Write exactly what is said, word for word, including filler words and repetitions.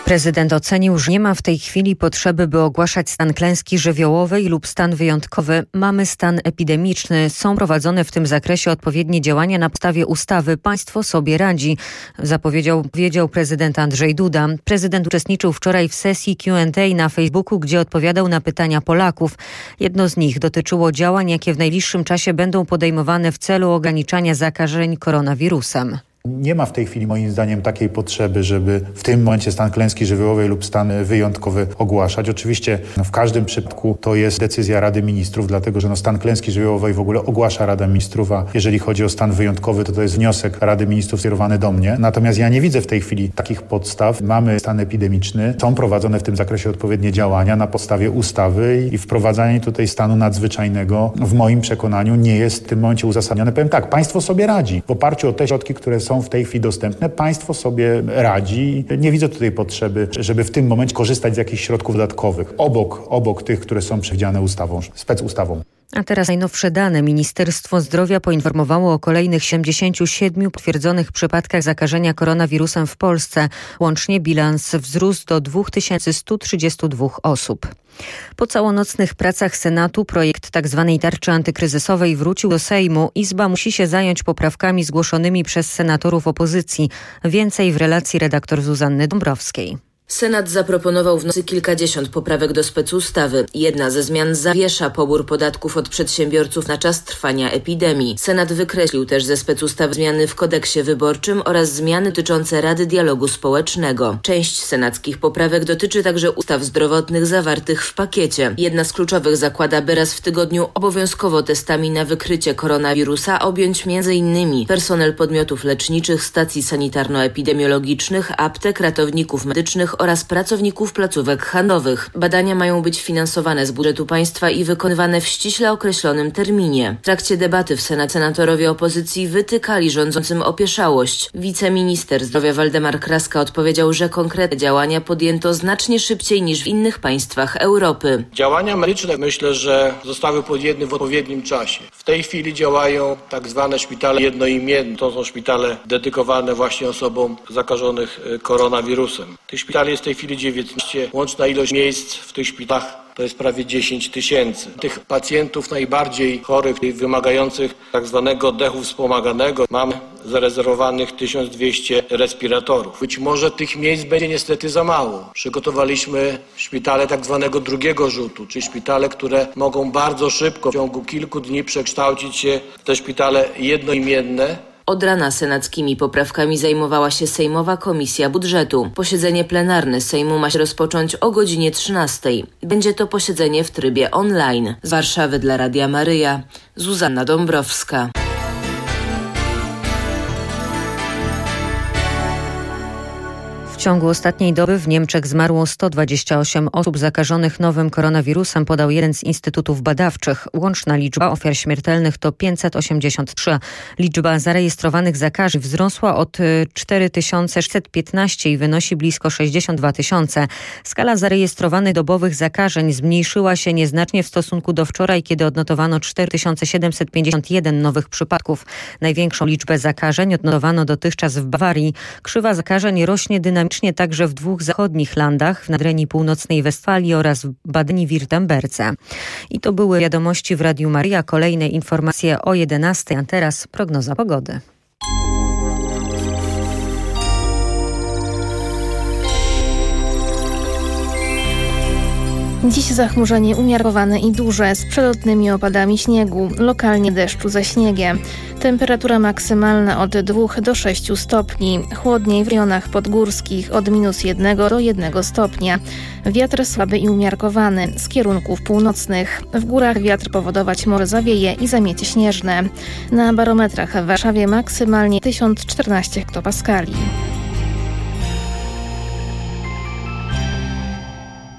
Prezydent ocenił, że nie ma w tej chwili potrzeby, by ogłaszać stan klęski żywiołowej lub stan wyjątkowy. Mamy stan epidemiczny. Są prowadzone w tym zakresie odpowiednie działania na podstawie ustawy. Państwo sobie radzi, zapowiedział powiedział prezydent Andrzej Duda. Prezydent uczestniczył wczoraj w sesji Q and A na Facebooku, gdzie odpowiadał na pytania Polaków. Jedno z nich dotyczyło działań, jakie w najbliższym czasie będą podejmowane w celu ograniczania zakażeń koronawirusem. Nie ma w tej chwili moim zdaniem takiej potrzeby, żeby w tym momencie stan klęski żywiołowej lub stan wyjątkowy ogłaszać. Oczywiście no, w każdym przypadku to jest decyzja Rady Ministrów, dlatego że no, stan klęski żywiołowej w ogóle ogłasza Rada Ministrów, a jeżeli chodzi o stan wyjątkowy, to to jest wniosek Rady Ministrów skierowany do mnie. Natomiast ja nie widzę w tej chwili takich podstaw. Mamy stan epidemiczny, są prowadzone w tym zakresie odpowiednie działania na podstawie ustawy i wprowadzanie tutaj stanu nadzwyczajnego w moim przekonaniu nie jest w tym momencie uzasadnione. Powiem tak, państwo sobie radzi. W oparciu o te środki, które są w tej chwili dostępne, państwo sobie radzi. Nie widzę tutaj potrzeby, żeby w tym momencie korzystać z jakichś środków dodatkowych, obok, obok tych, które są przewidziane ustawą, specustawą. A teraz najnowsze dane. Ministerstwo Zdrowia poinformowało o kolejnych siedemdziesięciu siedmiu potwierdzonych przypadkach zakażenia koronawirusem w Polsce. Łącznie bilans wzrósł do dwa tysiące sto trzydzieści dwa osób. Po całonocnych pracach Senatu projekt tzw. tarczy antykryzysowej wrócił do Sejmu. Izba musi się zająć poprawkami zgłoszonymi przez senatorów opozycji. Więcej w relacji redaktor Zuzanny Dąbrowskiej. Senat zaproponował w nocy kilkadziesiąt poprawek do specustawy. Jedna ze zmian zawiesza pobór podatków od przedsiębiorców na czas trwania epidemii. Senat wykreślił też ze specustawy zmiany w kodeksie wyborczym oraz zmiany dotyczące Rady Dialogu Społecznego. Część senackich poprawek dotyczy także ustaw zdrowotnych zawartych w pakiecie. Jedna z kluczowych zakłada, by raz w tygodniu obowiązkowo testami na wykrycie koronawirusa objąć między innymi personel podmiotów leczniczych, stacji sanitarno-epidemiologicznych, aptek, ratowników medycznych oraz pracowników placówek handlowych. Badania mają być finansowane z budżetu państwa i wykonywane w ściśle określonym terminie. W trakcie debaty w Senacie senatorowie opozycji wytykali rządzącym opieszałość. Wiceminister zdrowia Waldemar Kraska odpowiedział, że konkretne działania podjęto znacznie szybciej niż w innych państwach Europy. Działania medyczne myślę, że zostały podjęte w odpowiednim czasie. W tej chwili działają tak zwane szpitale jednoimienne. To są szpitale dedykowane właśnie osobom zakażonych koronawirusem. Tych szpitali jest w tej chwili dziewiętnaście. Łączna ilość miejsc w tych szpitalach to jest prawie dziesięć tysięcy. Tych pacjentów najbardziej chorych i wymagających tak zwanego oddechu wspomaganego mamy zarezerwowanych tysiąc dwieście respiratorów. Być może tych miejsc będzie niestety za mało. Przygotowaliśmy szpitale tak zwanego drugiego rzutu, czyli szpitale, które mogą bardzo szybko w ciągu kilku dni przekształcić się w te szpitale jednoimienne. Od rana senackimi poprawkami zajmowała się Sejmowa Komisja Budżetu. Posiedzenie plenarne Sejmu ma się rozpocząć o godzinie trzynastej. Będzie to posiedzenie w trybie online. Z Warszawy dla Radia Maryja, Zuzanna Dąbrowska. W ciągu ostatniej doby w Niemczech zmarło sto dwadzieścia osiem osób zakażonych nowym koronawirusem, podał jeden z instytutów badawczych. Łączna liczba ofiar śmiertelnych to pięćset osiemdziesiąt trzy. Liczba zarejestrowanych zakażeń wzrosła od cztery tysiące sześćset piętnaście i wynosi blisko sześćdziesiąt dwa tysiące. Skala zarejestrowanych dobowych zakażeń zmniejszyła się nieznacznie w stosunku do wczoraj, kiedy odnotowano cztery tysiące siedemset pięćdziesiąt jeden nowych przypadków. Największą liczbę zakażeń odnotowano dotychczas w Bawarii. Krzywa zakażeń rośnie dynamicznie także w dwóch zachodnich landach, w Nadrenii Północnej Westfalii oraz w Badeni-Wirtemberze. I to były wiadomości w Radiu Maryja. Kolejne informacje o jedenastej, a teraz prognoza pogody. Dziś zachmurzenie umiarkowane i duże, z przelotnymi opadami śniegu, lokalnie deszczu ze śniegiem. Temperatura maksymalna od dwóch do sześciu stopni. Chłodniej w rejonach podgórskich od minus jednego do jednego stopnia. Wiatr słaby i umiarkowany z kierunków północnych. W górach wiatr powodować może zawieje i zamiecie śnieżne. Na barometrach w Warszawie maksymalnie tysiąc czternaście hektopaskali.